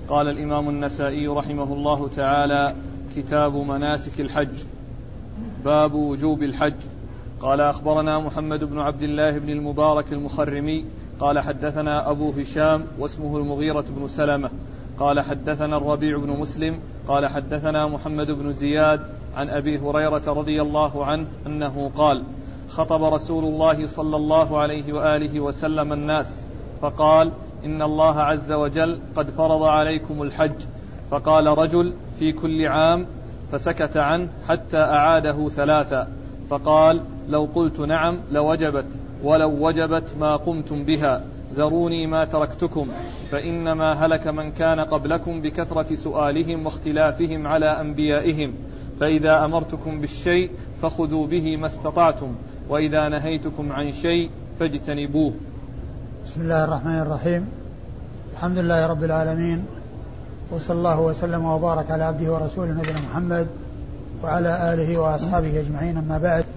قال الإمام النسائي رحمه الله تعالى: كتاب مناسك الحج. باب وجوب الحج. قال أخبرنا محمد بن عبد الله بن المبارك المخرمي قال حدثنا أبو هشام واسمه المغيرة بن سلمة قال حدثنا الربيع بن مسلم قال حدثنا محمد بن زياد عن أبي هريرة رضي الله عنه أنه قال: خطب رسول الله صلى الله عليه وآله وسلم الناس فقال: إن الله عز وجل قد فرض عليكم الحج. فقال رجل: في كل عام؟ فسكت عنه حتى أعاده ثلاثا، فقال: لو قلت نعم لوجبت، ولو وجبت ما قمتم بها، ذروني ما تركتكم، فإنما هلك من كان قبلكم بكثرة سؤالهم واختلافهم على أنبيائهم، فإذا أمرتكم بالشيء فخذوا به ما استطعتم، وإذا نهيتكم عن شيء فاجتنبوه. بسم الله الرحمن الرحيم. الحمد لله رب العالمين، وصلى الله وسلم وبارك على عبده ورسوله نبينا محمد وعلى آله وأصحابه أجمعين. أما بعد،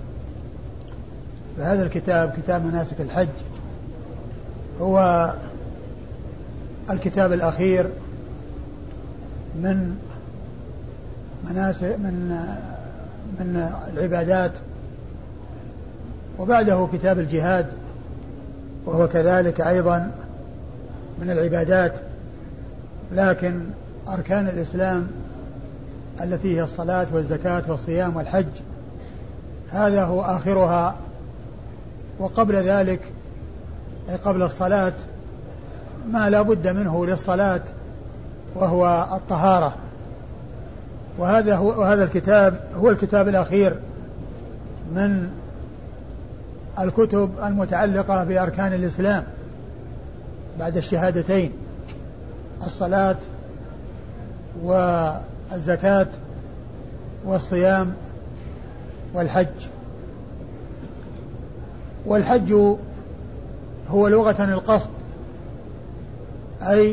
فهذا الكتاب كتاب مناسك الحج هو الكتاب الأخير من مناسك من العبادات، وبعده كتاب الجهاد وهو كذلك أيضا من العبادات، لكن أركان الإسلام التي هي الصلاة والزكاة والصيام والحج هذا هو آخرها. وقبل ذلك أي قبل الصلاة ما لا بد منه للصلاة وهو الطهارة. وهذا الكتاب هو الكتاب الأخير من الكتب المتعلقة بأركان الإسلام بعد الشهادتين: الصلاة والزكاة والصيام والحج. والحج هو لغة القصد، أي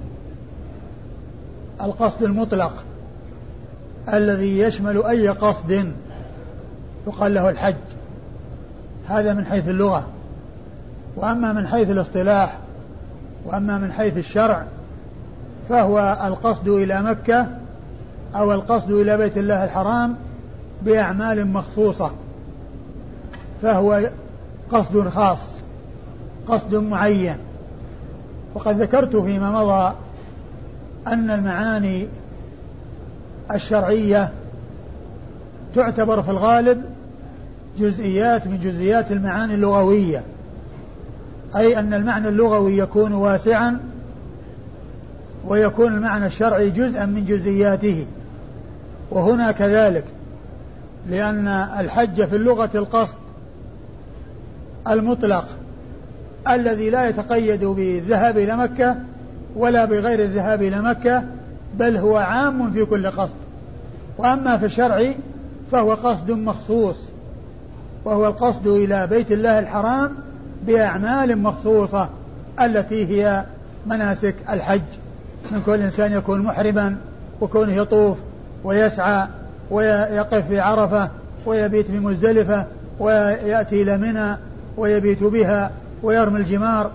القصد المطلق الذي يشمل أي قصد يقال له الحج. هذا من حيث اللغة. وأما من حيث الاصطلاح وأما من حيث الشرع فهو القصد إلى مكة أو القصد إلى بيت الله الحرام بأعمال مخصوصة، فهو قصد خاص، قصد معين. وقد ذكرت فيما مضى أن المعاني الشرعية تعتبر في الغالب جزئيات من جزئيات المعاني اللغوية، أي أن المعنى اللغوي يكون واسعا ويكون المعنى الشرعي جزءا من جزئياته. وهنا كذلك، لأن الحج في اللغة القصد المطلق الذي لا يتقيد بالذهاب إلى مكة ولا بغير الذهاب إلى مكة، بل هو عام في كل قصد. وأما في الشرع فهو قصد مخصوص، وهو القصد إلى بيت الله الحرام بأعمال مخصوصة التي هي مناسك الحج، من كل إنسان يكون محرما وكونه يطوف ويسعى ويقف في عرفة ويبيت بمزدلفة ويأتي إلى منى ويبيت بها ويرمي الجمار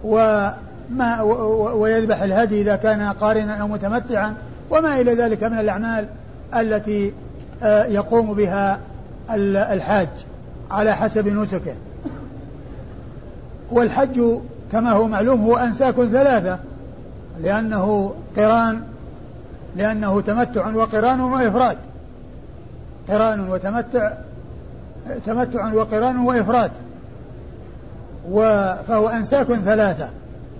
ويذبح الهدي إذا كان قارنا أو متمتعا وما إلى ذلك من الأعمال التي يقوم بها الحاج على حسب نسكه. والحج كما هو معلوم هو أنساك ثلاثة، لأنه تمتع وقران وإفراد، قران وتمتع، تمتع وقران وإفراد، فهو أنساك ثلاثة.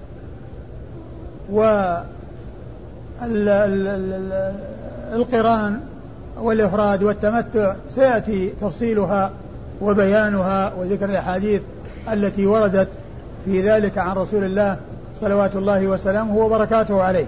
والقران والإفراد والتمتع سيأتي تفصيلها وبيانها وذكر الأحاديث التي وردت في ذلك عن رسول الله صلوات الله وسلامه وبركاته عليه.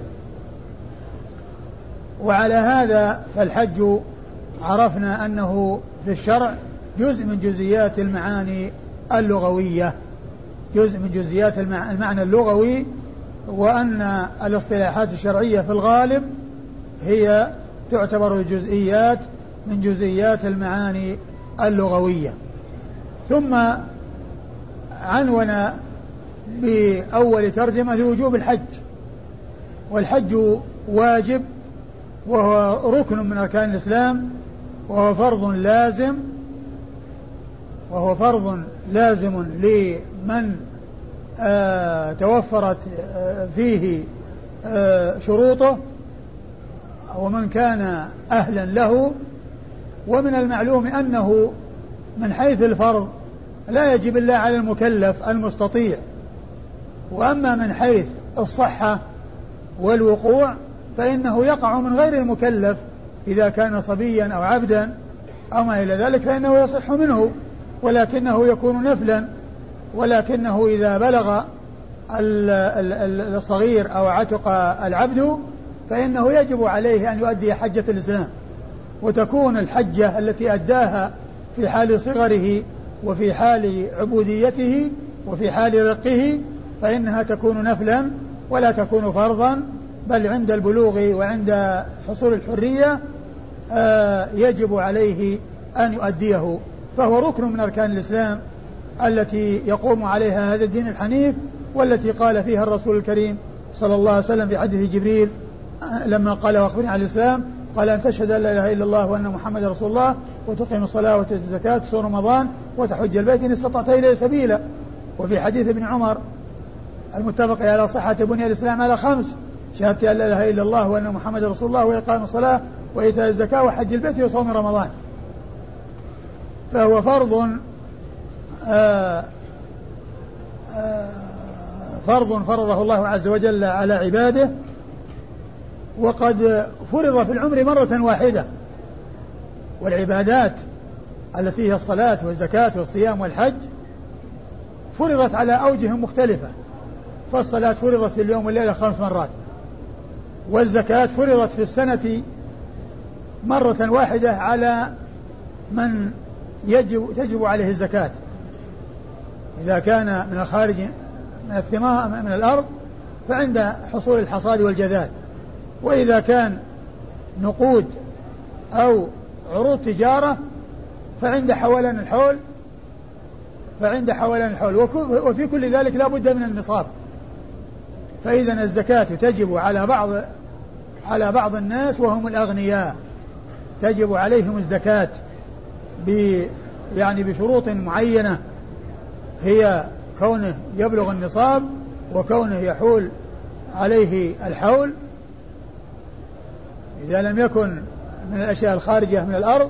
وعلى هذا فالحج عرفنا أنه في الشرع جزء من جزئيات المعاني اللغوية، جزء من جزئيات المعنى اللغوي، وأن الاصطلاحات الشرعية في الغالب هي تعتبر جزئيات من جزئيات المعاني اللغوية. ثم عنونا بأول ترجمة لوجوب الحج، والحج واجب وهو ركن من أركان الإسلام، وهو فرض لازم لمن توفرت فيه شروطه ومن كان أهلا له. ومن المعلوم أنه من حيث الفرض لا يجب إلا على المكلف المستطيع، وأما من حيث الصحة والوقوع فإنه يقع من غير المكلف إذا كان صبيا أو عبدا أو ما إلى ذلك، فإنه يصح منه ولكنه يكون نفلا. ولكنه إذا بلغ الصغير أو عتق العبد فإنه يجب عليه أن يؤدي حجة الإسلام، وتكون الحجة التي أداها في حال صغره وفي حال عبوديته وفي حال رقه فإنها تكون نفلا ولا تكون فرضا، بل عند البلوغ وعند حصول الحرية يجب عليه أن يؤديه، فهو ركن من أركان الإسلام التي يقوم عليها هذا الدين الحنيف، والتي قال فيها الرسول الكريم صلى الله عليه وسلم في حديث جبريل لما قال وأخبرني عن الإسلام، قال أن تشهد أن لا إله إلا الله وأن محمد رسول الله وتقيم الصلاة وتؤتي الزكاة وتصوم رمضان وتحج البيت إن استطعت إليه سبيلا. وفي حديث ابن عمر المتفق على صحة بني الإسلام على 5: شهادة أن لا إله إلا الله وأن محمد رسول الله وإقام الصلاة وإيتاء الزكاة وحج البيت وصوم رمضان. فهو فرض فرضه الله عز وجل على عباده، وقد فرض في العمر مرة واحدة. والعبادات التي هي الصلاة والزكاة والصيام والحج فرضت على أوجه مختلفة، فالصلاة فرضت في اليوم والليلة 5 مرات، والزكاة فرضت في السنة مرة واحدة على من تجب عليه الزكاة إذا كان من الخارج من الثمار من الأرض فعند حصول الحصاد والجذاذ، وإذا كان نقود أو عروض تجارة فعند حولان الحول وفي كل ذلك لا بد من النصاب. فإذا الزكاة تجب على بعض الناس وهم الأغنياء، تجب عليهم الزكاة بشروط معينة، هي كونه يبلغ النصاب وكونه يحول عليه الحول. إذا لم يكن من الأشياء الخارجة من الأرض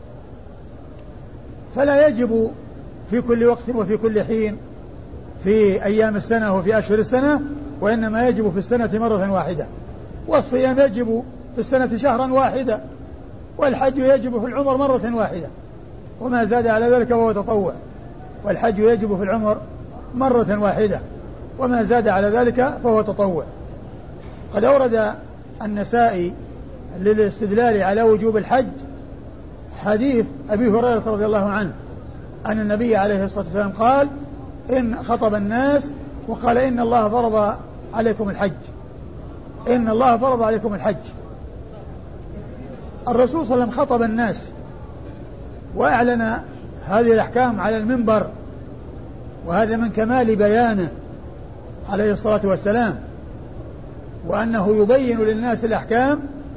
فلا يجب في كل وقت وفي كل حين في أيام السنة وفي أشهر السنة، وإنما يجب في السنة مرة واحدة. والصيام يجب في السنة شهرا واحدا، والحج يجب في العمر مرة واحدة، وما زاد على ذلك فهو تطوع. والحج يجب في العمر مرة واحدة، وما زاد على ذلك فهو تطوع. قد أورد النسائي للاستدلال على وجوب الحج حديث أبي هريرة رضي الله عنه أن النبي عليه الصلاة والسلام قال إن خطب الناس وقال إن الله فرض عليكم الحج، إن الله فرض عليكم الحج. الرسول صلى الله عليه وسلم خطب الناس وأعلن هذه الأحكام على المنبر، وهذا من كمال بيانه عليه الصلاة والسلام، وأنه يبين للناس الأحكام،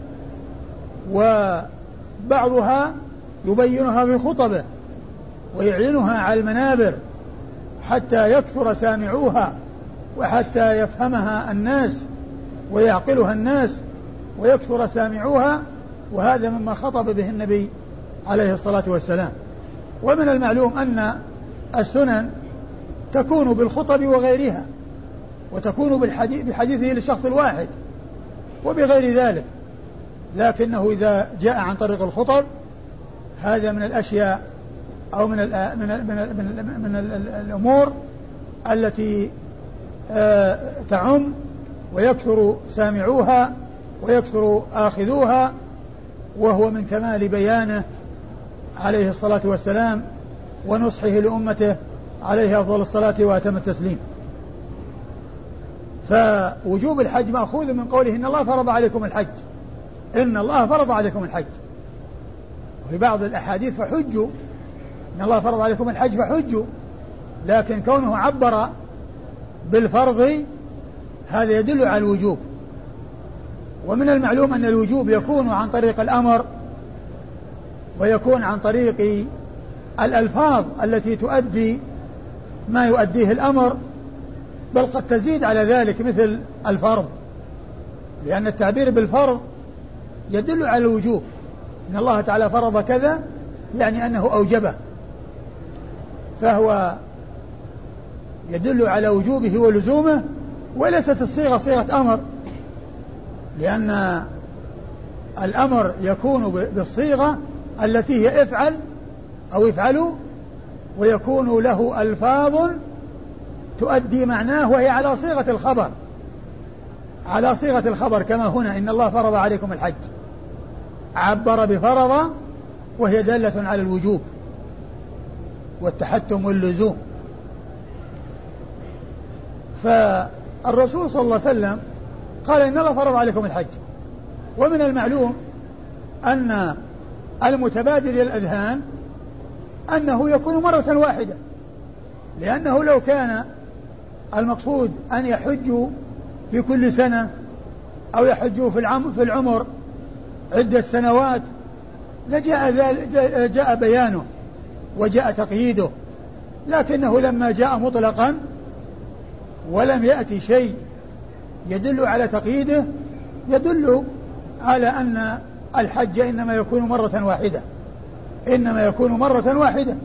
وبعضها يبينها في خطبه ويعلنها على المنابر حتى يكثر سامعوها وحتى يفهمها الناس ويعقلها الناس ويكثر سامعوها، وهذا مما خطب به النبي عليه الصلاة والسلام. ومن المعلوم أن السنن تكون بالخطب وغيرها، وتكون بحديثه للشخص الواحد وبغير ذلك، لكنه إذا جاء عن طريق الخطب هذا من الأشياء أو من الأمور التي تعم ويكثر سامعوها ويكثر آخذوها، وهو من كمال بيانه عليه الصلاة والسلام ونصحه لأمته عليه أفضل الصلاة وأتم التسليم. فوجوب الحج مأخوذ من قوله إن الله فرض عليكم الحج، إن الله فرض عليكم الحج. وفي بعض الأحاديث فحجوا، إن الله فرض عليكم الحج فحجوا، لكن كونه عبر بالفرض هذا يدل على الوجوب، ومن المعلوم أن الوجوب يكون عن طريق الأمر ويكون عن طريق الألفاظ التي تؤدي ما يؤديه الأمر، بل قد تزيد على ذلك مثل الفرض، لأن التعبير بالفرض يدل على الوجوب. إن الله تعالى فرض كذا يعني أنه أوجبه، فهو يدل على وجوبه ولزومه، وليست الصيغة صيغة أمر، لأن الأمر يكون بالصيغة التي هي افعل أو افعلوا، ويكون له ألفاظ تؤدي معناه وهي على صيغة الخبر، على صيغة الخبر، كما هنا إن الله فرض عليكم الحج، عبر بفرض وهي دالة على الوجوب والتحتم واللزوم. فالرسول صلى الله عليه وسلم قال إن الله فرض عليكم الحج. ومن المعلوم أن المتبادر إلى الأذهان أنه يكون مرة واحدة، لأنه لو كان المقصود أن يحجوا في كل سنة أو يحجوا في العمر عدة سنوات جاء بيانه وجاء تقييده، لكنه لما جاء مطلقا ولم يأتي شيء يدل على تقييده يدل على أن الحج إنما يكون مرة واحدة، إنما يكون مرة واحدة.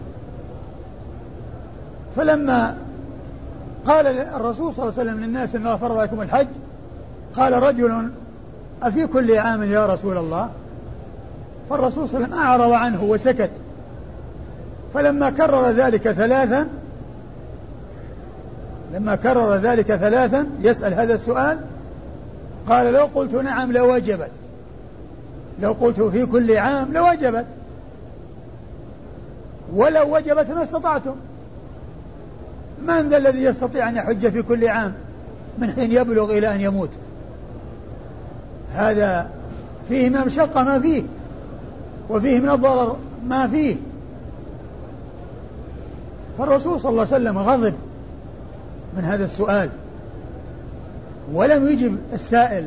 فلما قال الرسول صلى الله عليه وسلم للناس إن الله فرض عليكم الحج، قال رجل أفي كل عام يا رسول الله؟ فالرسول صلى الله عليه وسلم أعرض عنه وسكت. فلما كرر ذلك ثلاثا يسأل هذا السؤال، قال لو قلت نعم لوجبت، لو قلت في كل عام لوجبت، ولو وجبت ما استطعتم. من ذا الذي يستطيع أن يحج في كل عام من حين يبلغ إلى أن يموت؟ هذا فيه من المشقة ما فيه، وفيه من الضرر ما فيه. فالرسول صلى الله عليه وسلم غضب من هذا السؤال ولم يجب السائل،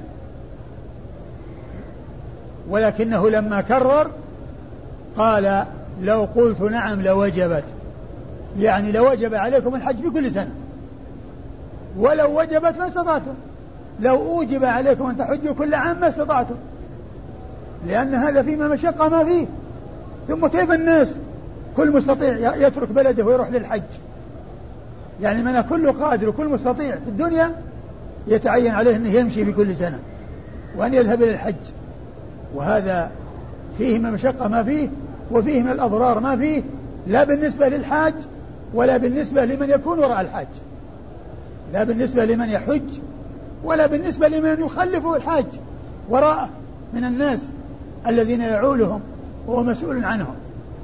ولكنه لما كرر قال لو قلت نعم لوجبت، يعني لوجب عليكم الحج في كل سنة، ولو وجبت ما استطعتم، لو أوجب عليكم أن تحجوا كل عام ما استطعتم، لأن هذا فيما مشقة ما فيه. ثم كيف الناس كل مستطيع يترك بلده ويروح للحج؟ يعني من كل قادر وكل مستطيع في الدنيا يتعين عليه أنه يمشي في كل سنة وأن يذهب إلى الحج، وهذا فيه من مشقة ما فيه، وفيه من الأضرار ما فيه، لا بالنسبة للحاج ولا بالنسبة لمن يكون وراء الحاج، لا بالنسبة لمن يحج ولا بالنسبة لمن يخلفه الحاج وراءه من الناس الذين يعولهم وهو مسؤول عنهم.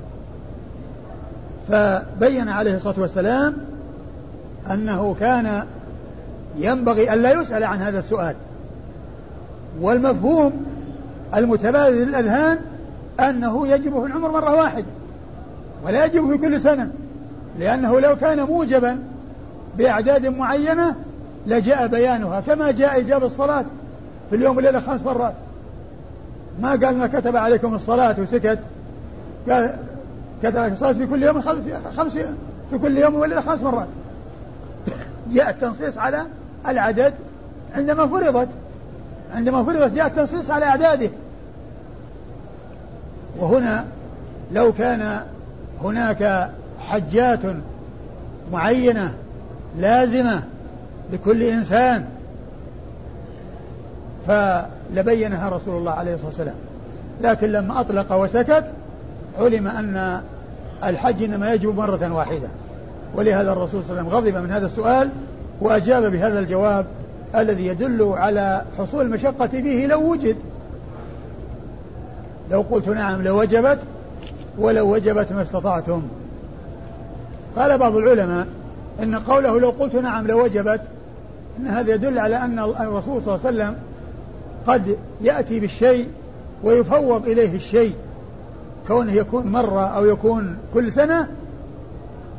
فبين عليه الصلاة والسلام أنه كان ينبغي أن لا يسأل عن هذا السؤال، والمفهوم المتبادل للأذهان أنه يجب في العمر مرة واحدة ولا يجب في كل سنة، لأنه لو كان موجبا بأعداد معينة لجاء بيانها، كما جاء إجابة الصلاة في اليوم والليلة 5 مرات، ما قال ما كتب عليكم الصلاة وسكت، كتب عليكم الصلاة في كل يوم في كل يوم والليلة 5 مرات. جاء التنصيص على العدد عندما فرضت جاء التنصيص على أعداده. وهنا لو كان هناك حجات معينة لازمة لكل إنسان فلبينها رسول الله عليه الصلاة والسلام، لكن لما أطلق وسكت علم أن الحج إنما يجب مرة واحدة، ولهذا الرسول صلى الله عليه وسلم غضب من هذا السؤال وأجاب بهذا الجواب الذي يدل على حصول المشقة فيه لو وجد. لو قلت نعم لوجبت ولو وجبت ما استطعتم. قال بعض العلماء إن قوله لو قلت نعم لوجبت إن هذا يدل على أن الرسول صلى الله عليه وسلم قد يأتي بالشيء ويفوض إليه الشيء، كونه يكون مرة أو يكون كل سنة،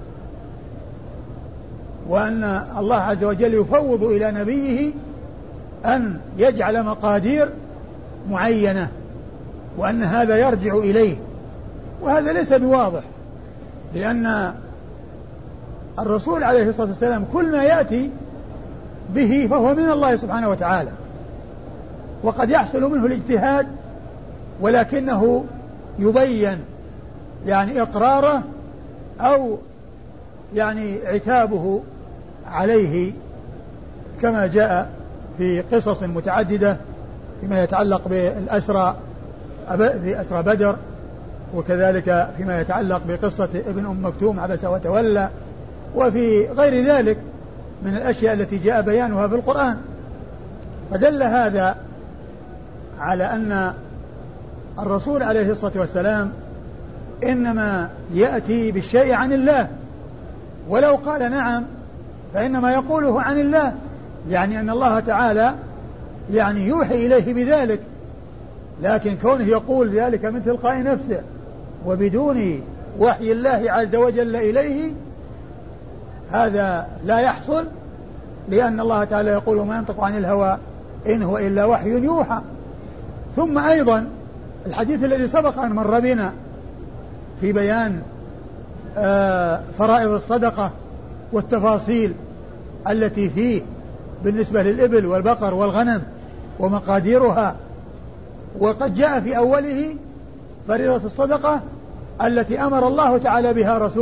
وأن الله عز وجل يفوض إلى نبيه أن يجعل مقادير معينة وأن هذا يرجع إليه، وهذا ليس بواضح، لأن الرسول عليه الصلاة والسلام كل ما يأتي به فهو من الله سبحانه وتعالى، وقد يحصل منه الاجتهاد ولكنه يبين يعني إقراره أو يعني عتابه عليه، كما جاء في قصص متعددة فيما يتعلق بالأسرى في أسرى بدر، وكذلك فيما يتعلق بقصة ابن أم مكتوم عبس وتولى، وفي غير ذلك من الأشياء التي جاء بيانها في القرآن. فدل هذا على أن الرسول عليه الصلاة والسلام إنما يأتي بالشيء عن الله، ولو قال نعم فإنما يقوله عن الله، يعني أن الله تعالى يعني يوحي إليه بذلك، لكن كونه يقول ذلك من تلقاء نفسه وبدون وحي الله عز وجل إليه هذا لا يحصل، لأن الله تعالى يقول ما ينطق عن الهوى إن هو إلا وحي يوحى. ثم أيضا الحديث الذي سبق أن مر بنا في بيان فرائض الصدقة والتفاصيل التي فيه بالنسبة للإبل والبقر والغنم ومقاديرها، وقد جاء في أوله فريضة الصدقة التي أمر الله تعالى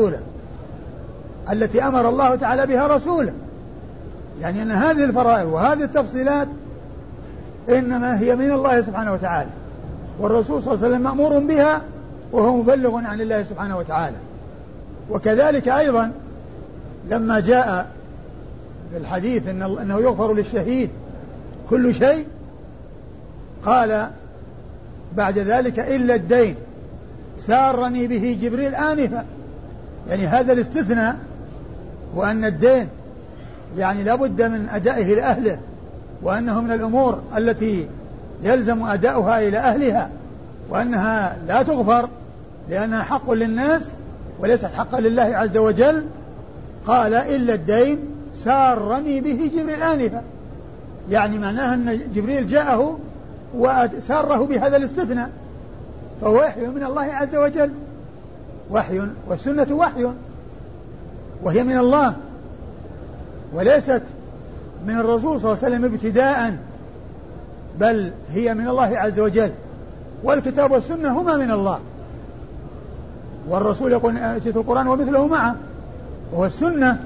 بها رسوله، يعني أن هذه الفرائض وهذه التفصيلات إنما هي من الله سبحانه وتعالى، والرسول صلى الله عليه وسلم مأمور بها وهو مبلغ عن الله سبحانه وتعالى. وكذلك أيضا لما جاء في الحديث أنه يغفر للشهيد كل شيء، قال بعد ذلك إلا الدين سارني به جبريل آنفا، يعني هذا الاستثناء، وأن الدين يعني لابد من أدائه لأهله، وأنه من الأمور التي يلزم أداؤها إلى أهلها، وأنها لا تغفر لأنها حق للناس وليست حقا لله عز وجل. قال إلا الدين سارني به جبريل آنفا، يعني معناها أن جبريل جاءه وساره بهذا الاستثناء، فهو وحي من الله عز وجل، وحي، والسنة وحي وهي من الله وليست من الرسول صلى الله عليه وسلم ابتداء، بل هي من الله عز وجل، والكتاب والسنة هما من الله. والرسول يقول أتيت القرآن ومثله معه، وهو السنة.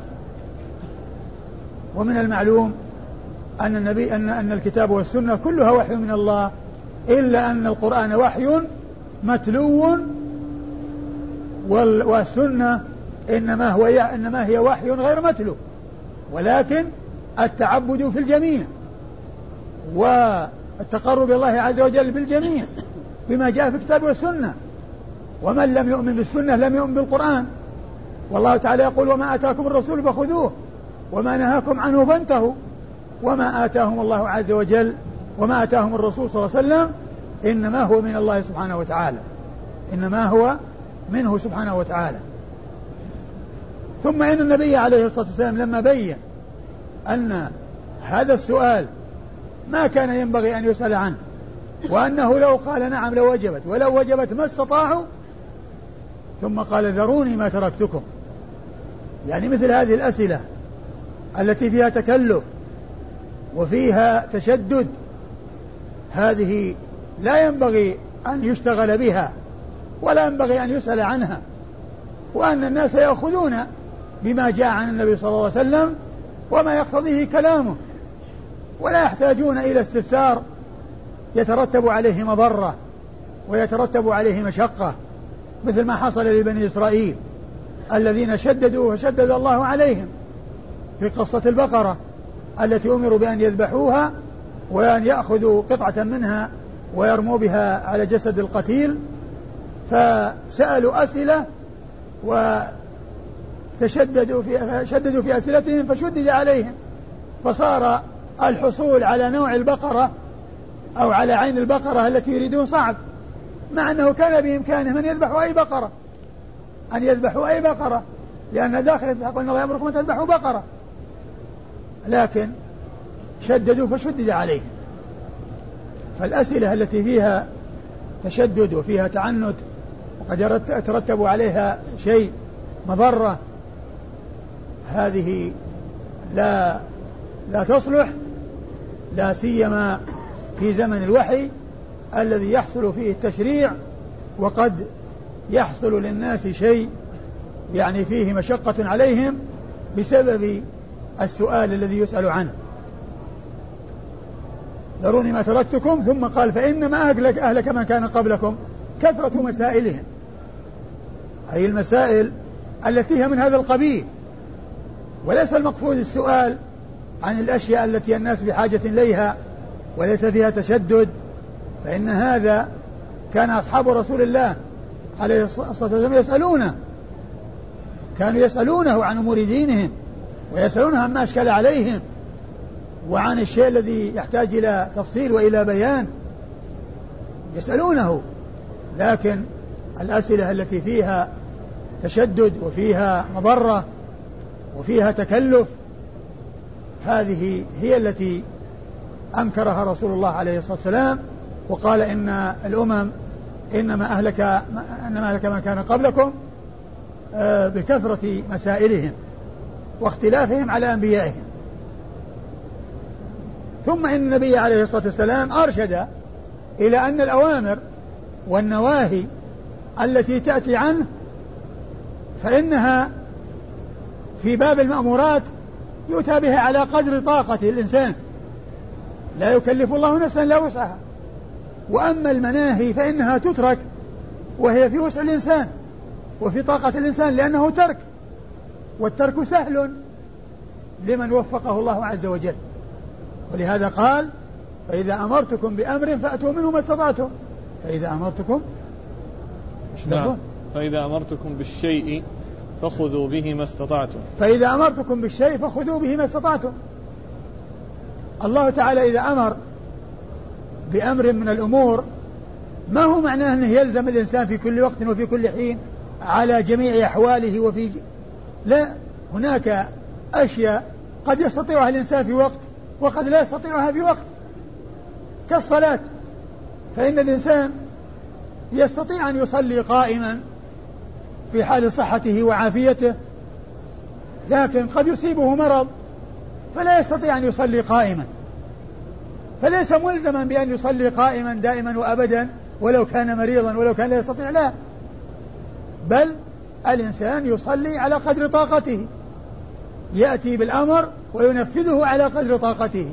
ومن المعلوم أن النبي أن الكتاب والسنة كلها وحي من الله، إلا أن القرآن وحي متلو، والسنة إنما هي وحي غير متلو، ولكن التعبد في الجميع والتقرب إلى الله عز وجل بالجميع بما جاء في الكتاب والسنة. ومن لم يؤمن بالسنة لم يؤمن بالقرآن، والله تعالى يقول وما آتاكم الرسول فخذوه وما نهاكم عنه فانتهوا، وما آتاهم الله عز وجل وما آتاهم الرسول صلى الله عليه وسلم إنما هو من الله سبحانه وتعالى، إنما هو منه سبحانه وتعالى. ثم إن النبي عليه الصلاة والسلام لما بين أن هذا السؤال ما كان ينبغي أن يسأل عنه، وأنه لو قال نعم لو وجبت، ولو وجبت ما استطاعوا، ثم قال ذروني ما تركتكم، يعني مثل هذه الأسئلة التي فيها تكلف وفيها تشدد هذه لا ينبغي أن يشتغل بها ولا ينبغي أن يسأل عنها، وأن الناس يأخذون بما جاء عن النبي صلى الله عليه وسلم وما يقتضيه كلامه، ولا يحتاجون إلى استفسار يترتب عليه مضرة ويترتب عليه مشقة، مثل ما حصل لبني إسرائيل الذين شددوا فشدد الله عليهم في قصة البقرة التي أمروا بأن يذبحوها وأن يأخذوا قطعة منها ويرموا بها على جسد القتيل، فسألوا أسئلة وشددوا في أسئلتهم فشدد عليهم، فصار الحصول على نوع البقرة أو على عين البقرة التي يريدون صعب، مع أنه كان بإمكانهم أن يذبحوا أي بقرة، لأن داخل يقول الله يأمركم أن تذبحوا بقرة، لكن شددوا فشدد عليهم. فالأسئلة التي فيها تشدد وفيها تعنت وقد يترتب عليها شيء مضرة هذه لا تصلح، لا سيما في زمن الوحي الذي يحصل فيه التشريع، وقد يحصل للناس شيء يعني فيه مشقة عليهم بسبب السؤال الذي يسأل عنه. ذروني ما تركتكم، ثم قال فإنما أهلك من كان قبلكم كثرة مسائلهم، أي المسائل التي هي من هذا القبيل، وليس المقصود السؤال عن الأشياء التي الناس بحاجة إليها وليس فيها تشدد، فإن هذا كان أصحاب رسول الله عليه الصلاة والسلام يسألونه، كانوا يسألونه عن أمور دينهم ويسألونه عما أشكل عليهم وعن الشيء الذي يحتاج إلى تفصيل وإلى بيان يسألونه. لكن الأسئلة التي فيها تشدد وفيها مضرة وفيها تكلف هذه هي التي أنكرها رسول الله عليه الصلاة والسلام، وقال إن الأمم إنما أهلك من كان قبلكم بكثرة مسائلهم واختلافهم على أنبيائهم. ثم إن النبي عليه الصلاة والسلام أرشد إلى أن الأوامر والنواهي التي تأتي عنه فإنها في باب المأمورات يؤتى بها على قدر طاقة الإنسان، لا يكلف الله نفسا لا وسعها، وأما المناهي فإنها تترك وهي في وسع الإنسان وفي طاقة الإنسان، لأنه ترك، والترك سهل لمن وفقه الله عز وجل. ولهذا قال فإذا أمرتكم بأمر فأتوا منه ما استطعتم. فإذا أمرتكم فإذا أمرتكم بالشيء فخذوا به ما استطعتم. فإذا أمرتكم بالشيء فخذوا به ما استطعتم. الله تعالى إذا أمر بأمر من الأمور ما هو معناه أنه يلزم الإنسان في كل وقت وفي كل حين على جميع أحواله لا، هناك أشياء قد يستطيعها الإنسان في وقت وقد لا يستطيعها في وقت، كالصلاة، فإن الإنسان يستطيع أن يصلي قائما في حال صحته وعافيته، لكن قد يصيبه مرض فلا يستطيع أن يصلي قائما، فليس ملزما بأن يصلي قائما دائما وأبدا ولو كان مريضا ولو كان لا يستطيع، لا، بل الإنسان يصلي على قدر طاقته، يأتي بالأمر وينفذه على قدر طاقته.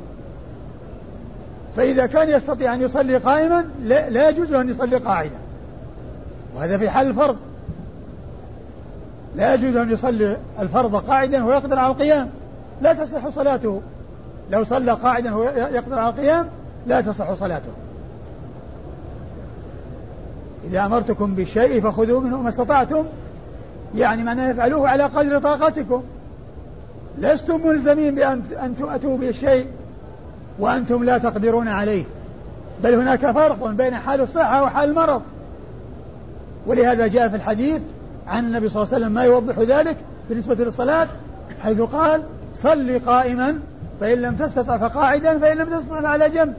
فإذا كان يستطيع أن يصلي قائما لا يجوز له أن يصلي قاعدا، وهذا في حال الفرض، لا يجوز أن يصلي الفرض قاعدا ويقدر على القيام، لا تصح صلاته. لو صلى قاعدا ويقدر على القيام لا تصح صلاته. إذا أمرتكم بالشيء فخذوا منه ما استطعتم، يعني معناه يفعلوه على قدر طاقتكم، لستم ملزمين بأن تؤتوا بالشيء وأنتم لا تقدرون عليه، بل هناك فرق بين حال الصحة وحال المرض. ولهذا جاء في الحديث عن النبي صلى الله عليه وسلم ما يوضح ذلك بالنسبة للصلاة، حيث قال صلي قائما فإن لم تستطع فقاعدا فإن لم تستطع فعلى جنب.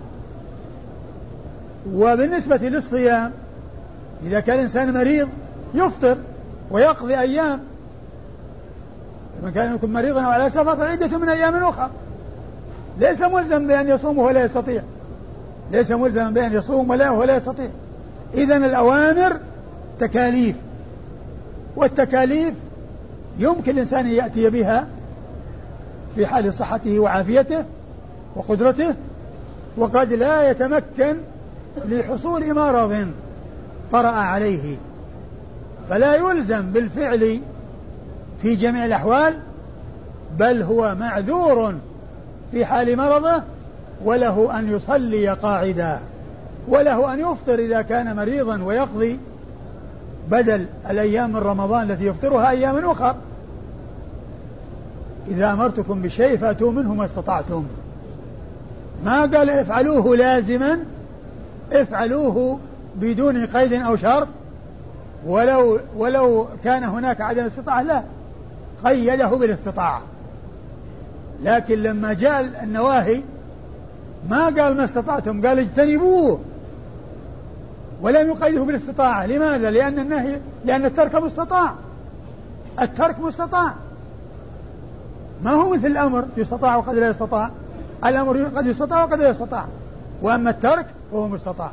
وبالنسبة للصيام إذا كان الإنسان مريض يفطر ويقضي أيام، من كان يكون مريضا أو على سفر فعدة من أيام أخرى، ليس ملزم بأن يصوم ولا يستطيع، ليس ملزم بأن يصوم ولا يستطيع. إذن الأوامر تكاليف، والتكاليف يمكن الإنسان أن يأتي بها في حال صحته وعافيته وقدرته، وقد لا يتمكن لحصول مرض طرأ عليه، فلا يلزم بالفعل في جميع الأحوال، بل هو معذور في حال مرضه، وله أن يصلي قاعدا، وله أن يفطر إذا كان مريضا ويقضي بدل الأيام من رمضان التي يفطرها أيام أخرى. إذا أمرتكم بالشيء فأتوا منه ما استطعتم، ما قال افعلوه لازما، افعلوه بدون قيد أو شرط، ولو كان هناك عدم استطاعة، لا، قيده بالاستطاعة. لكن لما جاء النواهي ما قال ما استطعتم، قال اجتنبوه، ولم يقيده بالاستطاعة. لماذا؟ لأن الترك مستطاع، الترك مستطاع، ما هو مثل الأمر يستطاع وقد لا يستطاع. الأمر قد يستطاع وقد لا يستطاع، وأما الترك فهو مستطاع.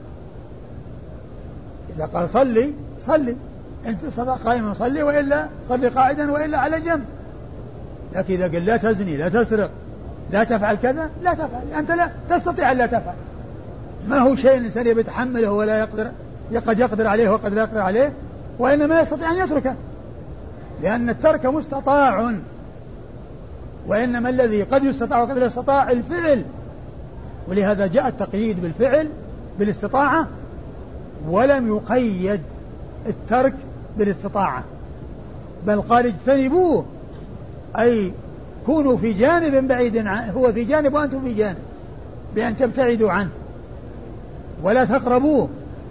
إذا قال صلي صلي، أنت استطاع قائما صلي، وإلا صلي قاعدا، وإلا على جنب. لكن إذا قال لا تزني لا تسرق لا تفعل كذا، لا تفعل، أنت لا تستطيع أن لا تفعل. ما هو شيء الإنسان يتحمله ولا يقدر، قد يقدر عليه وقد لا يقدر عليه، وإنما يستطيع أن يتركه، لأن الترك مستطاع. وإنما الذي قد يستطاع وقد لا يستطاع الفعل، ولهذا جاء التقييد بالفعل بالاستطاعة، ولم يقيد الترك بالاستطاعة، بل قال اجتنبوه، أي كونوا في جانب بعيد عنه، هو في جانب وأنتم في جانب، بأن تبتعدوا عنه ولا تقربوه.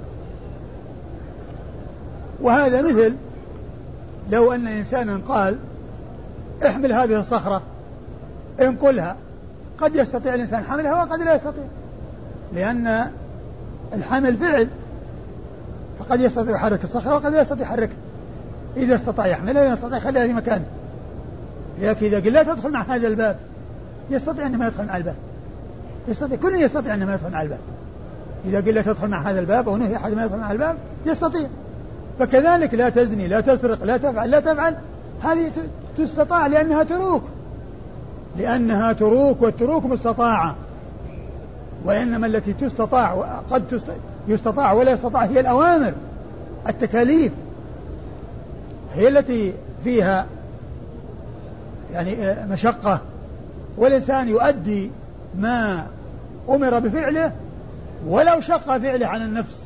وهذا مثل لو أن إنسانا قال احمل هذه الصخرة، انقلها، قد يستطيع الإنسان حملها وقد لا يستطيع، لأن الحمل فعل، فقد يستطيع يحرك الصخرة وقد لا يستطيع يحركها. إذا استطاع يحملها وإذا استطاع يخليها في مكانه. لكن إذا قل لا تدخل مع هذا الباب، يستطيع أن ما يدخل مع الباب، يستطيع، كل يستطيع أن ما يدخل مع الباب. إذا قل لا تدخل مع هذا الباب أو نهي أحد ما يدخل مع الباب يستطيع. فكذلك لا تزني لا تسرق لا تفعل لا تفعل، هذه تستطاع لأنها تروك، لأنها تروك، والتروك مستطاعة. وإنما التي تستطاع وقد يستطاع ولا يستطاع هي الأوامر، التكاليف، هي التي فيها يعني مشقة، والإنسان يؤدي ما أمر بفعله ولو شق فعله على النفس،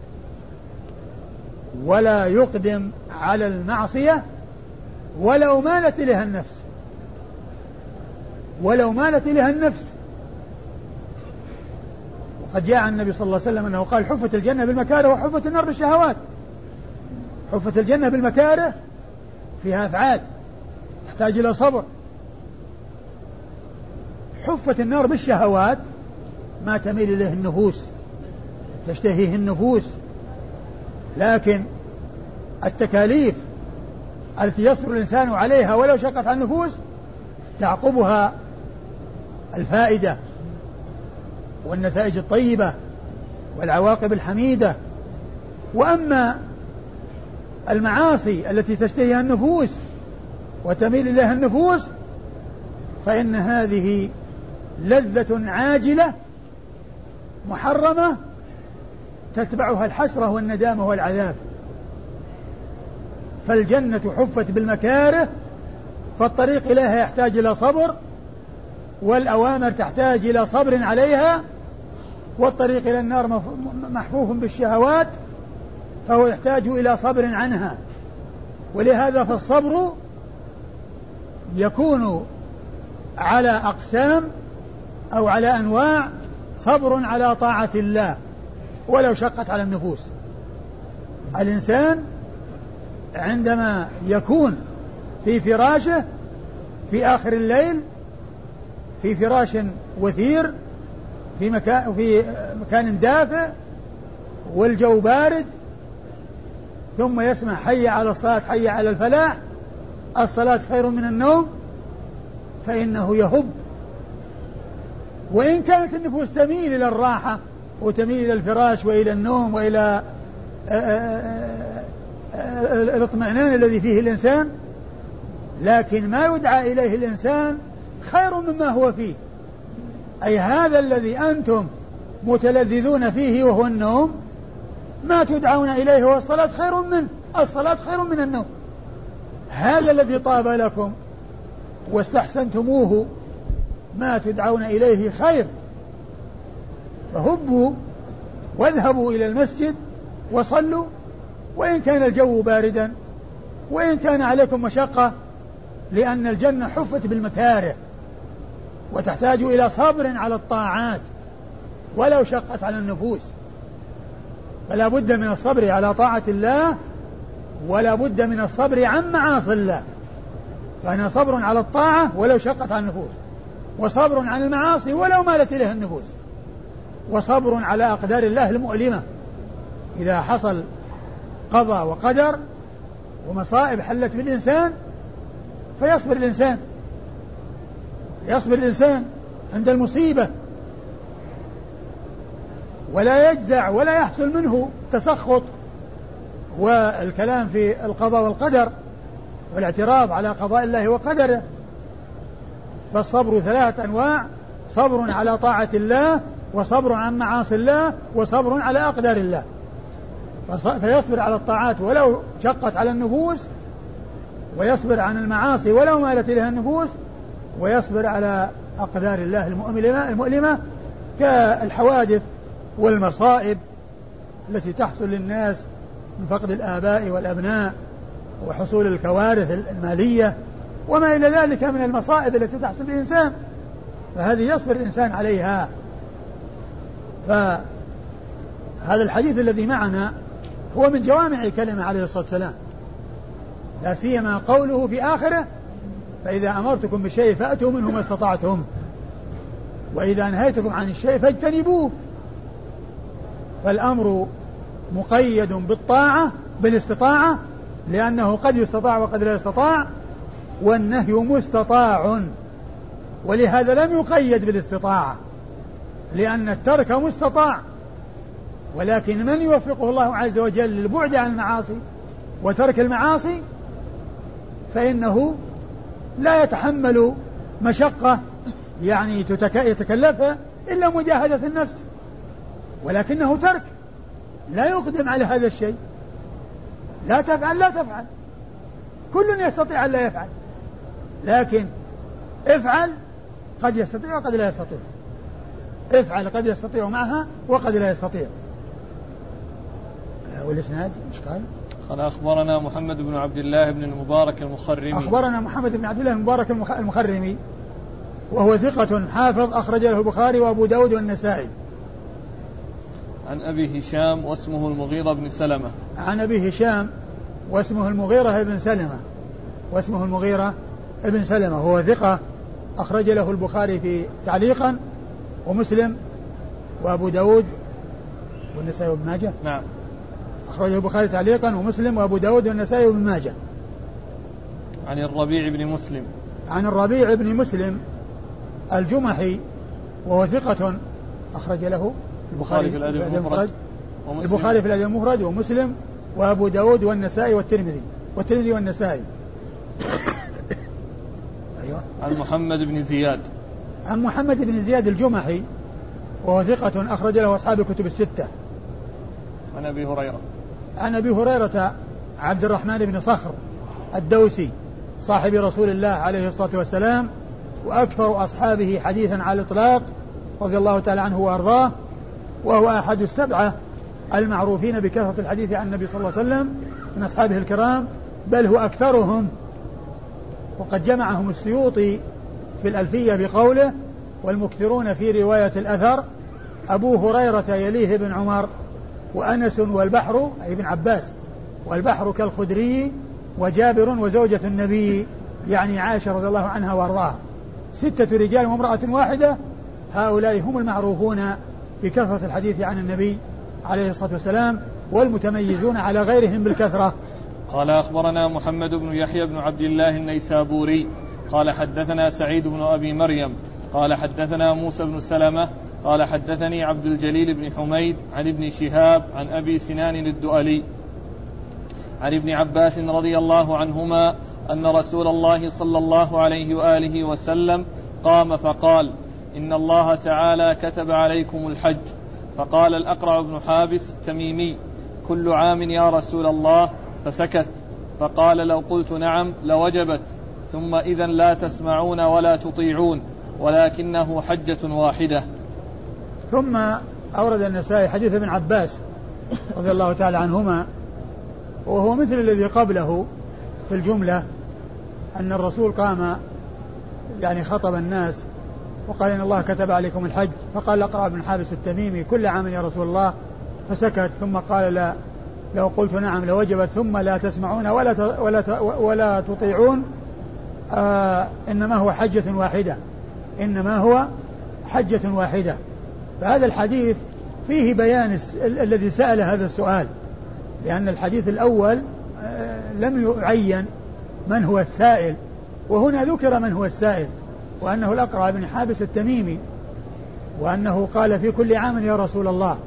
ولا يقدم على المعصية ولو مالت إليها النفس، ولو مالت إليها النفس. وقد جاء عن النبي صلى الله عليه وسلم أنه قال حفت الجنة بالمكاره وحفت النار بالشهوات. حفت الجنة بالمكاره فيها أفعال تحتاج إلى صبر، حفت النار بالشهوات ما تميل إليه النفوس، تشتهيه النفوس. لكن التكاليف التي يصبر الإنسان عليها ولو شقت على النفوس تعقبها الفائدة والنتائج الطيبة والعواقب الحميدة. وأما المعاصي التي تشتهيها النفوس وتميل إليها النفوس فإن هذه لذة عاجلة محرمة تتبعها الحسرة والندامة والعذاب. فالجنة حفت بالمكاره، فالطريق إليها يحتاج إلى صبر، والأوامر تحتاج إلى صبر عليها، والطريق إلى النار محفوف بالشهوات فهو يحتاج إلى صبر عنها. ولهذا فالصبر يكون على أقسام أو على أنواع: صبر على طاعة الله ولو شقت على النفوس. الإنسان عندما يكون في فراشه في آخر الليل، في فراش وثير، في مكان دافئ والجو بارد، ثم يسمع حي على الصلاة حي على الفلاح، الصلاة خير من النوم، فإنه يهب. وإن كانت النفوس تميل إلى الراحة وتميل إلى الفراش وإلى النوم وإلى الاطمئنان الذي فيه الإنسان، لكن ما يدعى إليه الإنسان خير مما هو فيه، أي هذا الذي أنتم متلذذون فيه وهو النوم ما تدعون إليه هو الصلاة خير منه، الصلاة خير من النوم. هذا الذي طاب لكم واستحسنتموه ما تدعون إليه خير، فهبوا واذهبوا إلى المسجد وصلوا، وإن كان الجو باردا وإن كان عليكم مشقة، لأن الجنة حفت بالمكاره وتحتاج إلى صبر على الطاعات ولو شقت على النفوس. فلا بد من الصبر على طاعة الله ولا بد من الصبر عن معاصي الله، فأنا صبر على الطاعة ولو شقت على النفوس، وصبر عن المعاصي ولو مالت إليها النفوس، وصبر على أقدار الله المؤلمة. إذا حصل قضاء وقدر ومصائب حلت بالإنسان فيصبر الإنسان، يصبر الإنسان عند المصيبة، ولا يجزع ولا يحصل منه تسخط والكلام في القضاء والقدر والاعتراض على قضاء الله وقدره. فالصبر 3 أنواع: صبر على طاعة الله، وصبر عن معاصي الله، وصبر على أقدار الله. فيصبر على الطاعات ولو شقت على النفوس، ويصبر عن المعاصي ولو مالت إليها النفوس، ويصبر على أقدار الله المؤلمة كالحوادث والمصائب التي تحصل للناس من فقد الآباء والأبناء وحصول الكوارث المالية وما إلى ذلك من المصائب التي تحصل للإنسان، فهذه يصبر الإنسان عليها. فهذا الحديث الذي معنا هو من جوامع كلمة عليه الصلاة والسلام، لا سيما قوله في آخره: فإذا أمرتكم بشيء فأتوا منه ما استطعتم، وإذا نهيتكم عن الشيء فاجتنبوه. فالأمر مقيد بالطاعة بالاستطاعة، لأنه قد يستطاع وقد لا يستطاع، والنهي مستطاع، ولهذا لم يقيد بالاستطاعة، لأن الترك مستطاع، ولكن من يوفقه الله عز وجل للبعد عن المعاصي وترك المعاصي فإنه لا يتحمل مشقة يعني يتكلفها إلا مجاهدة النفس، ولكنه ترك، لا يقدم على هذا الشيء. لا تفعل، لا تفعل، كل يستطيع أن لا يفعل، لكن افعل قد يستطيع وقد لا يستطيع، افعل قد يستطيع معها وقد لا يستطيع. والإسناد ايش قال؟ قال أخبرنا محمد بن عبد الله بن المبارك المخرمي. أخبرنا محمد بن عبد الله المبارك المخرمي، وهو ثقة حافظ، أخرج له البخاري وأبو داود والنسائي. عن أبي هشام واسمه المغيرة بن سلمة. عن أبي هشام واسمه المغيرة بن سلمة، واسمه المغيرة بن سلمة، هو ثقة، أخرج له البخاري في تعليقا ومسلم وأبو داود والنسائي وابن ماجه. نعم. أخرجه البخاري تعليقا ومسلم وأبو داود والنسائي وابن ماجه. عن الربيع بن مسلم. عن الربيع بن مسلم الجمحي، وهو ثقة، أخرج له البخاري في الأدب المفرد، البخاري في الأدب المفرد ومسلم وأبو داود والنسائي والترمذي والنسائي. أيوة. عن محمد بن زياد. عن محمد بن زياد الجمحي، وهو ثقة، أخرج له أصحاب الكتب الستة. عن أبي هريرة. عن أبي هريرة عبد الرحمن بن صخر الدوسي صاحب رسول الله عليه الصلاة والسلام، وأكثر أصحابه حديثا على الإطلاق رضي الله تعالى عنه وأرضاه، وهو أحد السبعة المعروفين بكثرة الحديث عن النبي صلى الله عليه وسلم من أصحابه الكرام، بل هو أكثرهم. وقد جمعهم السيوطي في الألفية بقوله: والمكثرون في رواية الأثر أبو هريرة يليه ابن عمر وأنس والبحر أي ابن عباس، والبحر كالخدري وجابر وزوجة النبي يعني عائشة رضي الله عنها وأرضاها، 6 رجال وامرأة واحدة، هؤلاء هم المعروفون بكثرة الحديث عن النبي عليه الصلاة والسلام، والمتميزون على غيرهم بالكثرة. قال أخبرنا محمد بن يحيى بن عبد الله النيسابوري قال حدثنا سعيد بن أبي مريم قال حدثنا موسى بن سلمة قال حدثني عبد الجليل بن حميد عن ابن شهاب عن أبي سنان الدؤلي عن ابن عباس رضي الله عنهما أن رسول الله صلى الله عليه وآله وسلم قام فقال: إن الله تعالى كتب عليكم الحج. فقال الأقرع بن حابس التميمي: كل عام يا رسول الله. فسكت، فقال: لو قلت نعم لوجبت، ثم إذا لا تسمعون ولا تطيعون، ولكنه حجة واحدة. ثم أورد النسائي حديث ابن عباس رضي الله تعالى عنهما، وهو مثل الذي قبله في الجملة، أن الرسول قام يعني خطب الناس وقال: إن الله كتب عليكم الحج. فقال الأقرع بن حابس التميمي: كل عام يا رسول الله. فسكت، ثم قال: لا، لو قلت نعم لوجبت، ثم لا تسمعون ولا تطيعون، إنما هو حجة واحدة، إنما هو حجة واحدة. فهذا الحديث فيه بيان الذي سأل هذا السؤال، لأن الحديث الأول لم يعين من هو السائل، وهنا ذكر من هو السائل، وأنه الأقرع بن حابس التميمي، وأنه قال في كل عام يا رسول الله،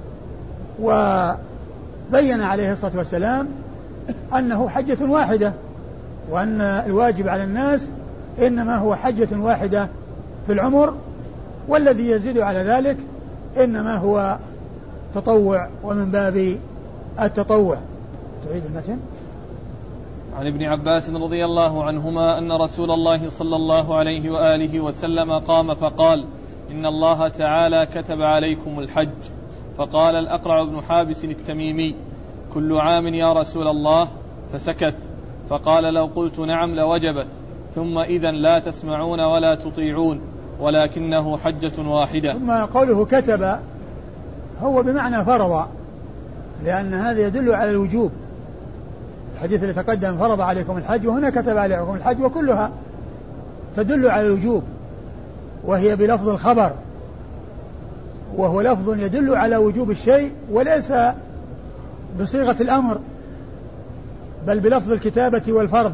وبين عليه الصلاة والسلام أنه حجة واحدة، وأن الواجب على الناس إنما هو حجة واحدة في العمر، والذي يزيد على ذلك إنما هو تطوع ومن باب التطوع. تعيد المتن. عن ابن عباس رضي الله عنهما أن رسول الله صلى الله عليه وآله وسلم قام فقال: إن الله تعالى كتب عليكم الحج. فقال الأقرع بن حابس التميمي: كل عام يا رسول الله؟ فسكت. فقال: لو قلت نعم لوجبت، ثم إذن لا تسمعون ولا تطيعون، ولكنه حجة واحدة. ثم قوله كتب هو بمعنى فرض، لأن هذا يدل على الوجوب. الحديث اللي تقدم فرض عليكم الحج، وهنا كتب عليكم الحج، وكلها تدل على الوجوب، وهي بلفظ الخبر، وهو لفظ يدل على وجوب الشيء وليس بصيغة الأمر، بل بلفظ الكتابة والفرض،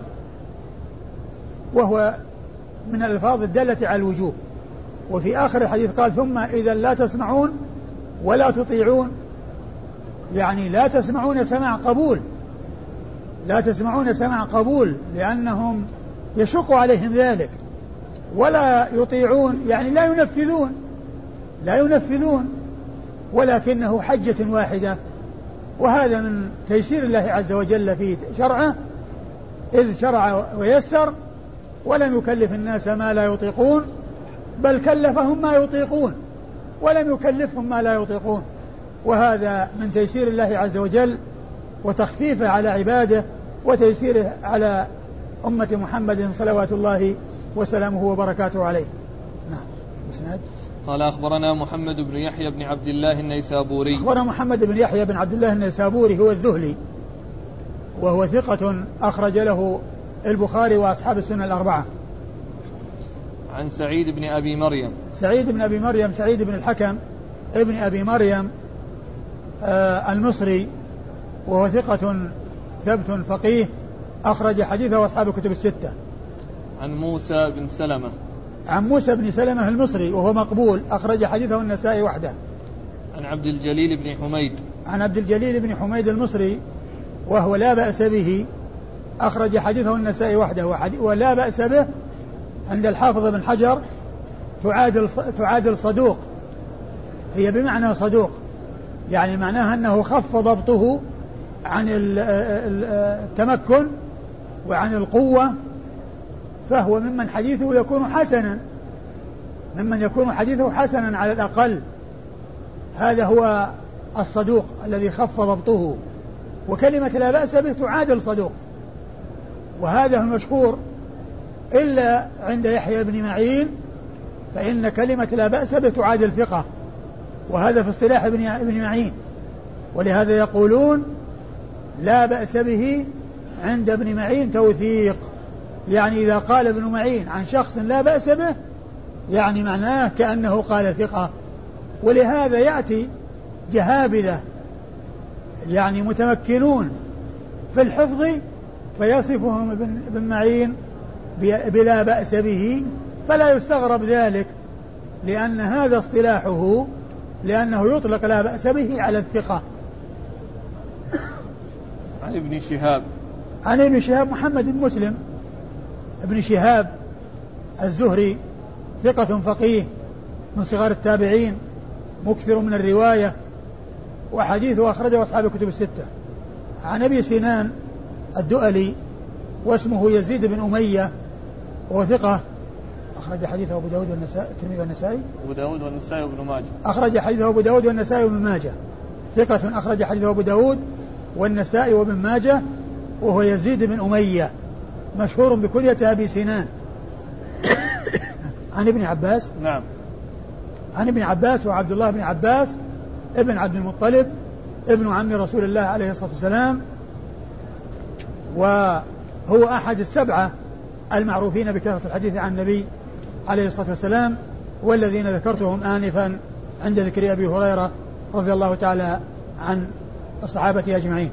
وهو من الألفاظ الدالة على الوجوب. وفي آخر الحديث قال: ثم إذا لا تسمعون ولا تطيعون، يعني لا تسمعون سماع قبول، لا تسمعون سماع قبول لأنهم يشق عليهم ذلك، ولا يطيعون يعني لا ينفذون، ولكنه حجة واحدة. وهذا من تيسير الله عز وجل في شرعه، إذ شرع ويسر ولم يكلف الناس ما لا يطيقون، بل كلفهم ما يطيقون ولم يكلفهم ما لا يطيقون. وهذا من تيسير الله عز وجل وتخفيفه على عباده وتيسيره على أمة محمد صلوات الله وسلامه وبركاته عليه. نعم. مسند. قال: أخبرنا محمد بن يحيى بن عبد الله النيسابوري. أخبرنا محمد بن يحيى بن عبد الله النيسابوري هو الذهلي، وهو ثقة أخرج له البخاري وأصحاب السنن الأربعة. عن سعيد بن أبي مريم. سعيد بن أبي مريم سعيد بن الحكم ابن أبي مريم المصري، وهو ثقة ثبت فقيه أخرج حديثه أصحاب الكتب الستة. عن موسى بن سلمة. عن موسى بن سلمة المصري وهو مقبول أخرج حديثه النسائي وحده. عن عبد الجليل بن حميد. عن عبد الجليل بن حميد المصري وهو لا بأس به أخرج حديثه النسائي وحده، ولا بأس به عند الحافظ بن حجر تعادل صدوق، هي بمعنى صدوق، يعني معناها أنه خف ضبطه عن التمكن وعن القوة، فهو ممن حديثه يكون حسنا، ممن يكون حديثه حسنا على الأقل. هذا هو الصدوق الذي خف ضبطه، وكلمة لا بأس به تعادل صدوق، وهذا هو المشهور إلا عند يحيى بن معين، فإن كلمة لا بأس به تعادل ثقة، وهذا في اصطلاح ابن معين، ولهذا يقولون لا بأس به عند ابن معين توثيق، يعني إذا قال ابن معين عن شخص لا بأس به يعني معناه كأنه قال ثقة. ولهذا يأتي جهابذة يعني متمكنون في الحفظ فيصفهم ابن معين بلا بأس به، فلا يستغرب ذلك، لأن هذا اصطلاحه، لأنه يطلق لا بأس به على الثقة. عن ابن شهاب. عن ابن شهاب محمد بن مسلم ابن شهاب الزهري ثقة فقيه من صغار التابعين، مكثر من الرواية، وحديثه أخرجه أصحاب الكتب الستة. عن أبي سنان الدؤلي واسمه يزيد بن أمية، وهو ثقة أخرج حديثه أبو داود والترمذي والنسائي. أبو داود والنسائي وابن ماجه. أخرج حديثه أبو داود والنسائي وابن ماجه، ثقة أخرج حديثه أبو داود والنسائي وابن ماجه، وهو يزيد بن أمية مشهور بكنية أبي سنان. عن ابن عباس. نعم. عن ابن عباس وعبد الله بن عباس ابن عبد المطلب ابن عم رسول الله عليه الصلاة والسلام، وهو أحد السبعة المعروفين بكثرة الحديث عن النبي عليه الصلاة والسلام، والذين ذكرتهم آنفا عند ذكر أبي هريرة رضي الله تعالى عن الصحابة أجمعين.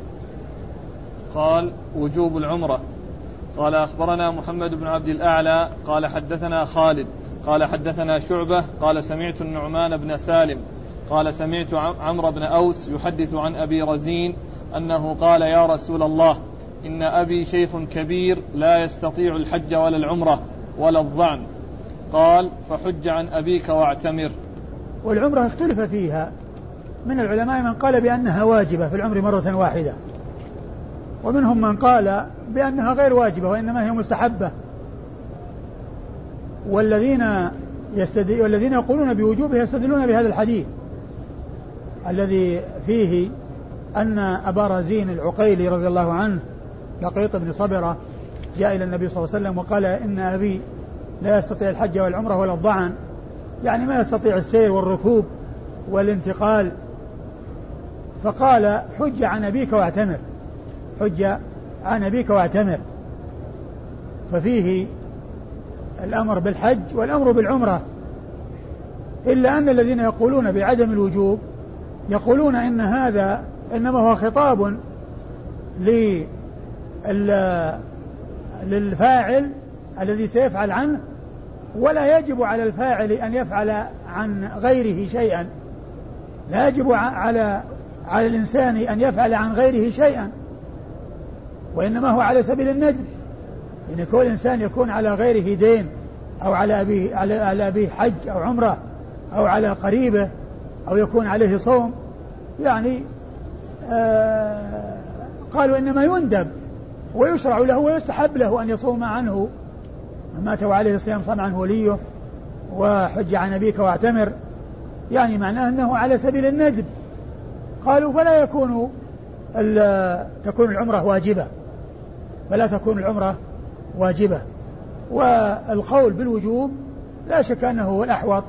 قال: وجوب العمرة. قال: أخبرنا محمد بن عبد الأعلى قال حدثنا خالد قال حدثنا شعبة قال سمعت النعمان بن سالم قال سمعت عمرو بن أوس يحدث عن أبي رزين أنه قال: يا رسول الله، إن أبي شيخ كبير لا يستطيع الحج ولا العمرة ولا الظعن. قال: فحج عن أبيك واعتمر. والعمرة اختلف فيها، من العلماء من قال بأنها واجبة في العمر مرة واحدة، ومنهم من قال بأنها غير واجبة وإنما هي مستحبة. والذين يقولون بوجوبها يستدلون بهذا الحديث الذي فيه أن أبا رزين العقيلي رضي الله عنه لقيط بن صبرة جاء إلى النبي صلى الله عليه وسلم وقال: إن أبي لا يستطيع الحج والعمرة ولا الظعن، يعني ما يستطيع السير والركوب والانتقال. فقال: حج عن أبيك واعتمر، حج عن أبيك واعتمر. ففيه الأمر بالحج والأمر بالعمرة، إلا أن الذين يقولون بعدم الوجوب يقولون إن هذا إنما هو خطاب للفاعل الذي سيفعل عنه، ولا يجب على الفاعل أن يفعل عن غيره شيئا، لا يجب على الإنسان أن يفعل عن غيره شيئا، وإنما هو على سبيل الندب. يعني كل إنسان يكون على غيره دين أو على أبيه حج أو عمرة أو على قريبه أو يكون عليه صوم، يعني قالوا إنما يندب ويشرع له ويستحب له أن يصوم عنه من مات وعليه الصيام صام عنه وليه، وحج عن أبيك واعتمر، يعني معناه أنه على سبيل الندب. قالوا فلا تكون العمرة واجبة، فلا تكون العمرة واجبة. والقول بالوجوب لا شك أنه هو الأحوط،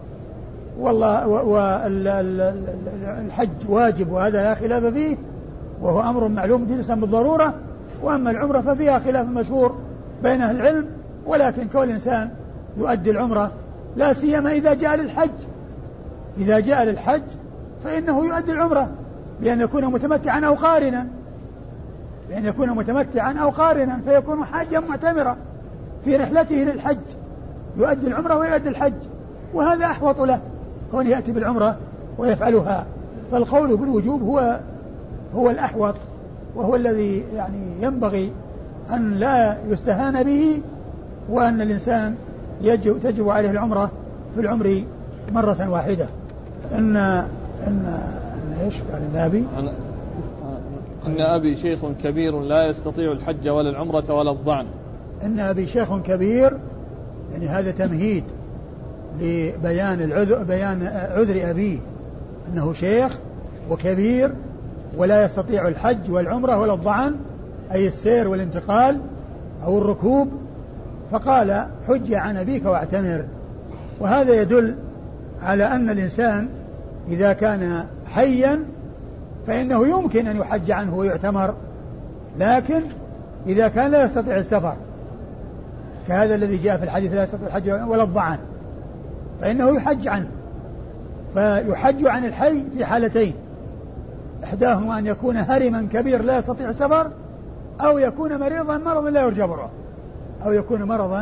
والحج واجب وهذا لا خلاف فيه، وهو أمر معلوم جنسا بالضرورة. وأما العمرة ففيها خلاف مشهور بين أهل العلم، ولكن كل إنسان يؤدي العمرة، لا سيما إذا جاء للحج. إذا جاء للحج فإنه يؤدي العمرة بأن يكون متمتعا أو قارنا، بأن يكون متمتعا أو قارنا فيكون حاجا معتمرا في رحلته للحج، يؤدي العمرة ويؤدي الحج، وهذا أحوط له كون يأتي بالعمرة ويفعلها. فالقول بالوجوب هو الأحوط، وهو الذي يعني ينبغي أن لا يستهان به، وأن الإنسان تجب عليه العمرة في العمر مرة واحدة. إن إيش قال النبي؟ إن أبي شيخ كبير لا يستطيع الحج ولا العمرة ولا الظعن. إن أبي شيخ كبير، يعني هذا تمهيد لبيان بيان عذر أبيه، أنه شيخ وكبير ولا يستطيع الحج والعمرة ولا الظعن، أي السير والانتقال أو الركوب. فقال: حج عن أبيك واعتمر. وهذا يدل على أن الإنسان إذا كان حيا فإنه يمكن أن يحج عنه ويعتمر، لكن إذا كان لا يستطيع السفر كهذا الذي جاء في الحديث لا يستطيع الحج ولا الظعن فإنه يحج عنه. فيحج عن الحي في حالتين: إحداهما أن يكون هرما كبير لا يستطيع السفر، أو يكون مرضا لا يرجى برؤه، أو يكون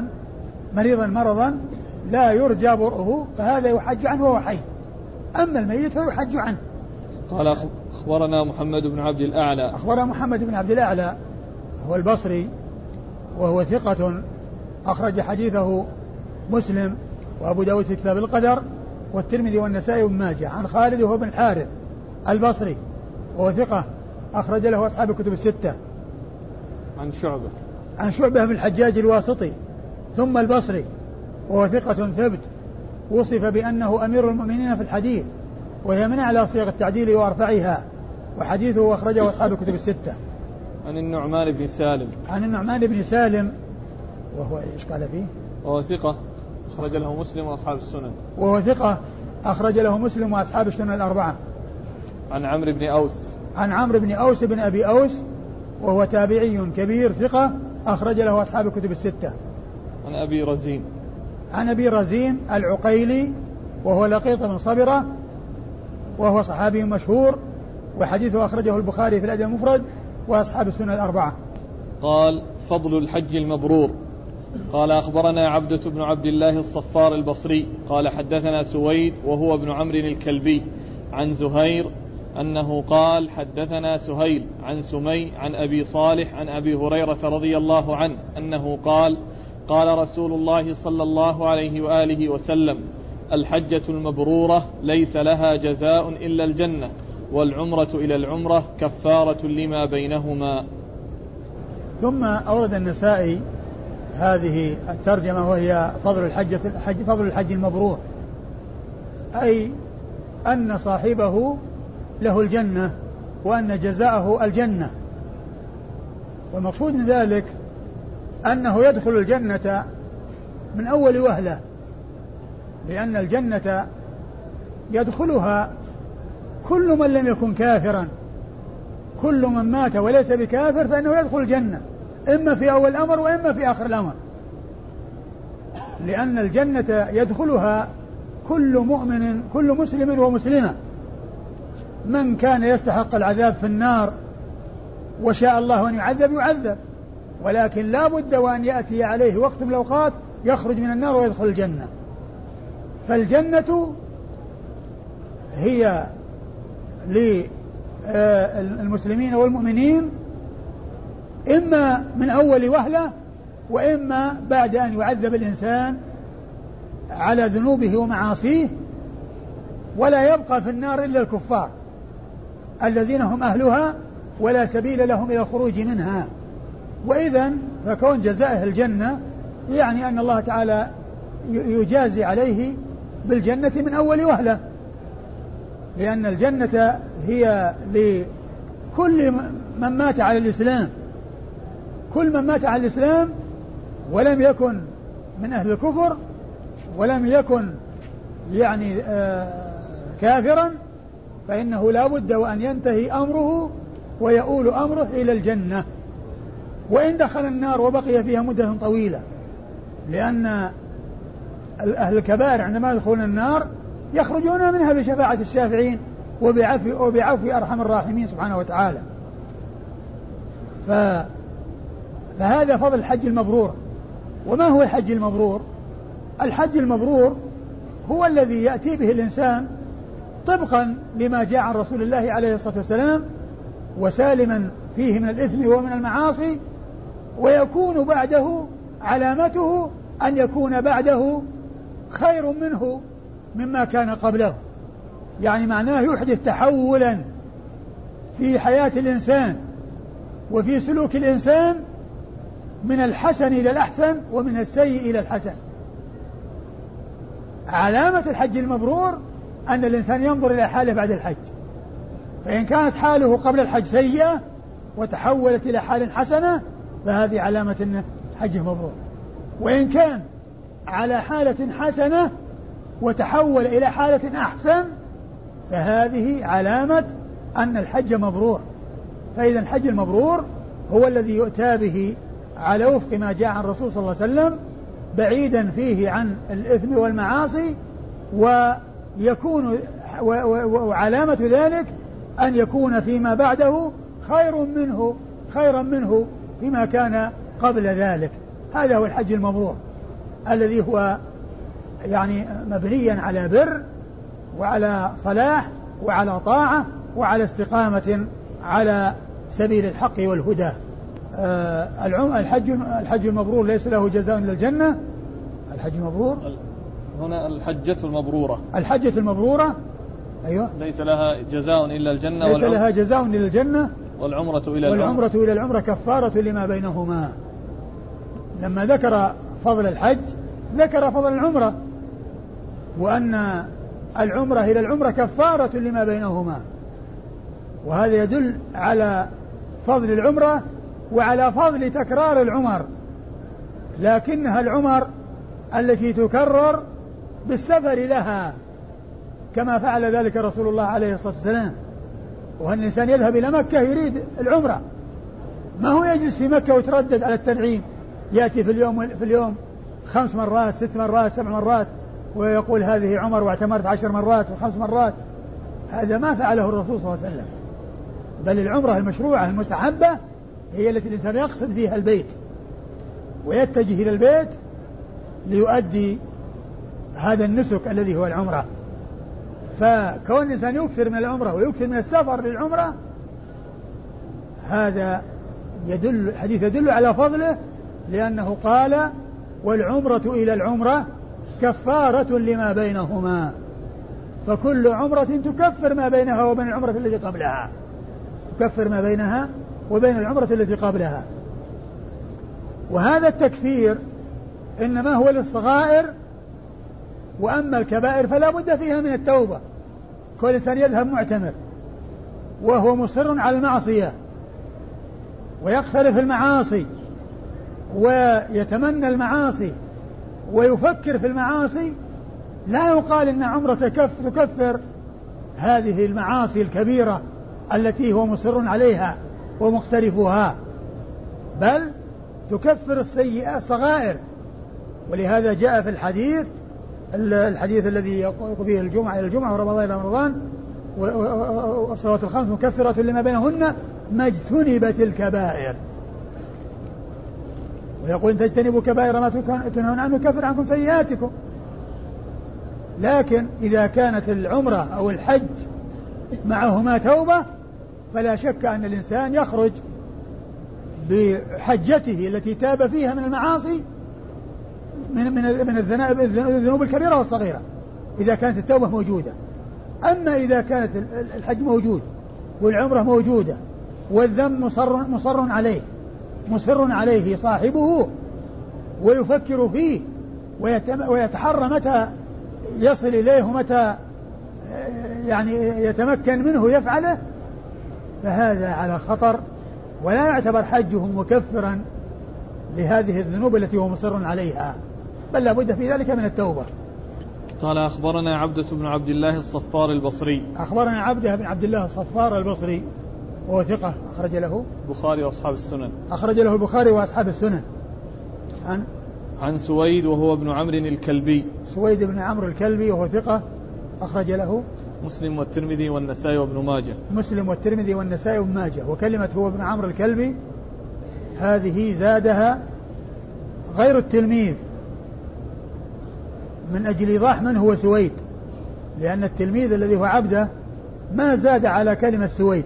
مرضا لا يرجى برؤه، فهذا يحج عنه وهو حي. أما الميت فيحج عنه. قال: أخبرنا محمد بن عبد الأعلى. أخبرنا محمد بن عبد الأعلى هو البصري، وهو ثقة أخرج حديثه مسلم وأبو داود في كتاب القدر والترمذي والنسائي وابن ماجه، عن خالد وهو بن الحارث البصري وهو ثقة أخرج له أصحاب الكتب الستة. عن شعبة بن الحجاج الواسطي ثم البصري، وهو ثقة ثبت وصف بأنه أمير المؤمنين في الحديث، وهي من أعلى صيغ التعديل وأرفعها، وحديثه أخرجه أصحاب الكتب الستة. عن النعمان بن سالم وهو إيش قال فيه؟ وهو ثقة أخرج له مسلم وأصحاب السنن. وهو ثقة أخرج له مسلم وأصحاب السنن الأربعة. عن عمرو بن أوس بن أبي أوس، وهو تابعي كبير ثقة أخرج له أصحاب الكتب الستة. عن أبي رزين العقيلي وهو لقيط بن صبرة وهو صحابي مشهور، وحديثه أخرجه البخاري في الأدب المفرد وأصحاب السنن الأربعة. قال: فضل الحج المبرور. قال: أخبرنا عبدة بن عبد الله الصفار البصري قال: حدثنا سويد وهو ابن عمرو الكلبي عن زهير أنه قال: حدثنا سهيل عن سمي عن أبي صالح عن أبي هريرة رضي الله عنه أنه قال: قال رسول الله صلى الله عليه وآله وسلم: الحجة المبرورة ليس لها جزاء إلا الجنة، والعمرة إلى العمرة كفارة لما بينهما. ثم أورد النسائي هذه الترجمة وهي فضل الحج المبرور، أي أن صاحبه له الجنة وأن جزاءه الجنة. والمقصود من ذلك أنه يدخل الجنة من أول وهلة، لأن الجنة يدخلها كل من لم يكن كافرا، كل من مات وليس بكافر فإنه يدخل الجنة، إما في أول الأمر وإما في آخر الأمر، لأن الجنة يدخلها كل مؤمن كل مسلم ومسلمة، من كان يستحق العذاب في النار وشاء الله أن يعذب يعذب، ولكن لا بد وأن يأتي عليه وقت من الأوقات يخرج من النار ويدخل الجنة. فالجنة هي للمسلمين والمؤمنين إما من أول وهلة وإما بعد أن يعذب الإنسان على ذنوبه ومعاصيه، ولا يبقى في النار إلا الكفار الذين هم أهلها ولا سبيل لهم إلى الخروج منها. وإذن فكون جزائه الجنة يعني أن الله تعالى يجازي عليه بالجنة من أول وهلة، لأن الجنة هي لكل من مات على الإسلام، كل من مات على الإسلام ولم يكن من أهل الكفر ولم يكن يعني كافرا، فإنه لا بد وأن ينتهي أمره ويؤول أمره إلى الجنة، وإن دخل النار وبقي فيها مدة طويلة، لأن أهل الكبائر عندما يدخلون النار يخرجون منها بشفاعة الشافعين وبعفو أرحم الراحمين سبحانه وتعالى. فهذا فضل الحج المبرور. وما هو الحج المبرور؟ الحج المبرور هو الذي يأتي به الإنسان طبقا لما جاء عن رسول الله عليه الصلاة والسلام وسالما فيه من الإثم ومن المعاصي، ويكون بعده علامته أن يكون بعده خير منه مما كان قبله، يعني معناه يحدث تحولا في حياة الإنسان وفي سلوك الإنسان من الحسن إلى الأحسن ومن السيء إلى الحسن. علامة الحج المبرور أن الإنسان ينظر إلى حاله بعد الحج، فإن كانت حاله قبل الحج سيئة وتحولت إلى حال حسنة فهذه علامة أنه حج مبرور، وإن كان على حالة حسنة وتحول إلى حالة أحسن فهذه علامة أن الحج مبرور. فإذا الحج المبرور هو الذي يؤتى به على وفق ما جاء عن الرسول صلى الله عليه وسلم بعيدا فيه عن الإثم والمعاصي، وعلامة ذلك أن يكون فيما بعده خيرا منه فيما كان قبل ذلك. هذا هو الحج المبرور الذي هو يعني مبنيا على بر وعلى صلاح وعلى طاعة وعلى استقامة على سبيل الحق والهدى. الحج المبرور ليس له جزاء إلا الجنة. الحج المبرور هنا الحجة المبرورة، الحجة المبرورة أيوة ليس لها جزاء إلا الجنة، ليس لها جزاء إلا الجنة، والعمرة إلى العمرة كفارة لما بينهما. لما ذكر فضل الحج ذكر فضل العمرة، وأن العمرة إلى العمرة كفارة لما بينهما، وهذا يدل على فضل العمرة وعلى فضل تكرار العمر، لكنها العمر التي تكرر بالسفر لها كما فعل ذلك رسول الله عليه الصلاة والسلام، وأن الإنسان يذهب إلى مكة يريد العمرة ما هو يجلس في مكة ويتردد على التنعيم، يأتي في اليوم 5 مرات 6 مرات 7 مرات ويقول هذه عمر واعتمرت 10 مرات و5 مرات. هذا ما فعله الرسول صلى الله عليه وسلم، بل العمرة المشروعة المستحبة هي التي الإنسان يقصد فيها البيت ويتجه إلى البيت ليؤدي هذا النسك الذي هو العمرة. فكون الإنسان يكثر من العمرة ويكثر من السفر للعمرة، هذا الحديث يدل على فضله، لأنه قال والعمرة إلى العمرة كفارة لما بينهما، فكل عمرة تكفر ما بينها وبين العمرة التي قبلها، تكفر ما بينها وبين العمرة التي قبلها. وهذا التكفير إنما هو للصغائر، وأما الكبائر فلا بد فيها من التوبة. كل إنسان يذهب معتمر وهو مصر على المعصية ويقترف المعاصي ويتمنى المعاصي ويفكر في المعاصي، لا يقال إن عمرة تكفر هذه المعاصي الكبيرة التي هو مصر عليها ومقترفها، بل تكفر السيئة الصغائر. ولهذا جاء في الحديث الذي يقول فيه الجمعة إلى الجمعة ورمضان إلى رمضان والصلوات الخمس مكفرة لما بينهن ما اجتنبت الكبائر، ويقول إن تجتنبوا كبائر ما تنهون عنه كفر عنكم سيئاتكم. لكن إذا كانت العمرة أو الحج معهما توبة فلا شك أن الإنسان يخرج بحجته التي تاب فيها من المعاصي من الذنوب الكبيرة والصغيرة إذا كانت التوبة موجودة. أما إذا كانت الحج موجود والعمرة موجودة والذنب مصر عليه صاحبه ويفكر فيه ويتحرى متى يصل إليه ومتى يعني يتمكن منه يفعله، فهذا على خطر، ولا يعتبر حجه مكفرا لهذه الذنوب التي هو مصر عليها، بل لا بد في ذلك من التوبة. قال أخبرنا عبدة بن عبد الله الصفار البصري. أخبرنا عبدة بن عبد الله الصفار البصري وهو ثقة أخرج له البخاري وأصحاب السنن. أخرج له البخاري وأصحاب السنن. عن سويد وهو ابن عمرو الكلبي. سويد بن عمرو الكلبي وهو ثقة أخرج له مسلم والترمذي والنسائي وابن ماجه. مسلم والترمذي والنسائي وابن ماجه. وكلمة هو ابن عمرو الكلبي هذه زادها غير التلميذ من أجل إيضاح من هو سويد، لأن التلميذ الذي هو عبده ما زاد على كلمة سويد،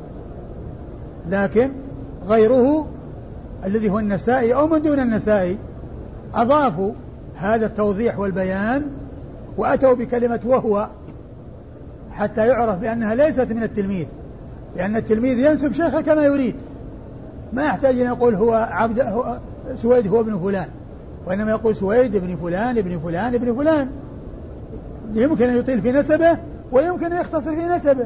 لكن غيره الذي هو النسائي أو من دون النسائي أضافوا هذا التوضيح والبيان وأتوا بكلمة وهو حتى يعرف بأنها ليست من التلميذ، لأن التلميذ ينسب شيخه كما يريد، ما يحتاج أن يقول سويد هو ابن فلان، وإنما يقول سويد ابن فلان ابن فلان ابن فلان، يمكن أن يطيل في نسبه ويمكن أن يختصر في نسبه.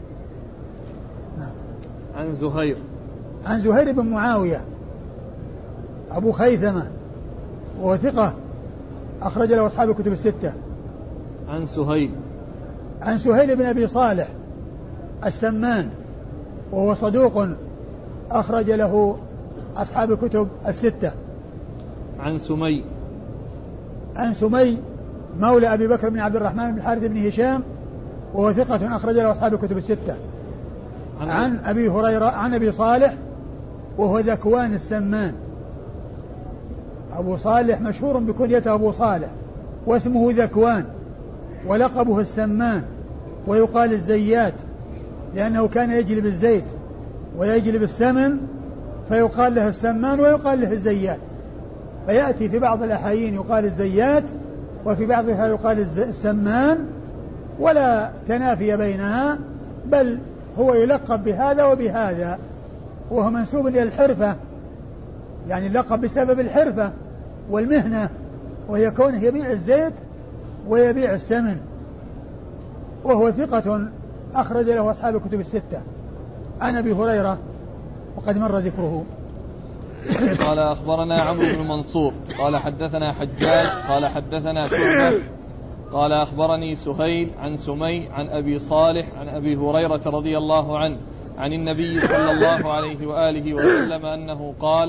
عن زهير بن معاوية أبو خيثمة وهو ثقة أخرج له أصحاب الكتب الستة. عن سهيل بن أبي صالح السمان وهو صدوق أخرج له أصحاب الكتب الستة. عن سمي مولى أبي بكر بن عبد الرحمن بن الحارث بن هشام وهو ثقة أخرج له أصحاب الكتب الستة. عن أبي هريرة عن أبي صالح وهو ذكوان السمان. أبو صالح مشهور بكنيته أبو صالح واسمه ذكوان ولقبه السمان، ويقال الزيات لأنه كان يجلب الزيت ويجلب السمن فيقال له السمان ويقال له الزيات، فيأتي في بعض الأحايين يقال الزيات وفي بعضها يقال السمان، ولا تنافي بينها، بل هو يلقب بهذا وبهذا، وهو منسوب إلى الحرفة، يعني اللقب بسبب الحرفة والمهنة، وهي كونه يبيع الزيت ويبيع السمن. وهو ثقة أخرج له أصحاب الكتب الستة. عن أبي هريرة وقد مر ذكره. قال أخبرنا عمرو بن منصور قال حدثنا حجاج قال حدثنا شعبة قال أخبرني سهيل عن سمي عن أبي صالح عن أبي هريرة رضي الله عنه عن النبي صلى الله عليه وآله وسلم أنه قال: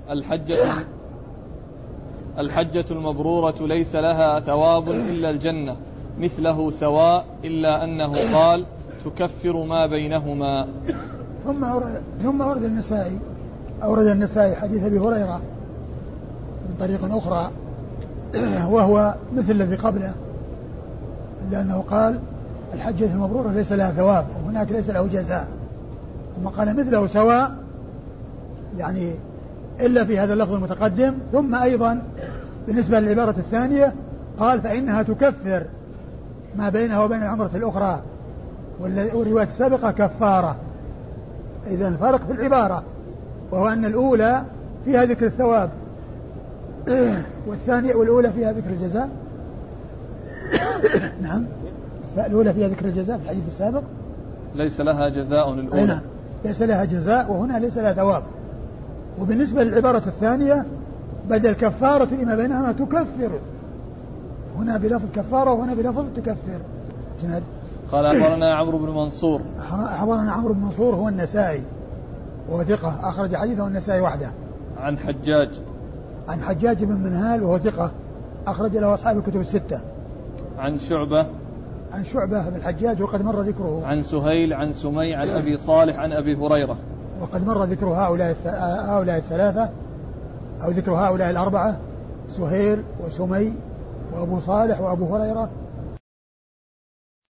الحجة المبرورة ليس لها ثواب إلا الجنة مثله سواء إلا أنه قال: تكفر ما بينهما. ثم أورد النسائي حديث أبي هريرة من طريق أخرى وهو مثل الذي قبله، لأنه قال: الحجة المبرورة ليس لها ثواب وهناك ليس له جزاء، ثم قال مثله سواء يعني إلا في هذا اللفظ المتقدم. ثم أيضا بالنسبة للعبارة الثانية قال: فإنها تكفر ما بينها وبين العمرة الأخرى، والرواية السابقة كفارة. إذن الفرق في العبارة، وهو أن الأولى فيها ذكر الثواب والأولى فيها ذكر الجزاء. نعم، فالأولى فيها ذكر الجزاء في الحديث السابق ليس لها جزاء الأولى. نعم، ليس لها جزاء وهنا ليس لها ثواب. وبالنسبة للعبارة الثانية بدل كفارة لما بينهما تكفر، هنا بلفظ كفارة وهنا بلفظ تكفر. قال: أخبرنا عمرو بن منصور. أخبرنا عمرو بن منصور هو النسائي وهو ثقة، أخرج حديثه النسائي وحده. عن حجاج بن منهال وهو ثقة، أخرج له أصحاب الكتب الستة. عن شعبة بن الحجاج وقد مر ذكره. عن سهيل عن سمي عن أبي صالح عن أبي هريرة، وقد مر ذكر هؤلاء الثلاثة أو ذكر هؤلاء الأربعة: سهيل وسمي وأبو صالح وأبو هريرة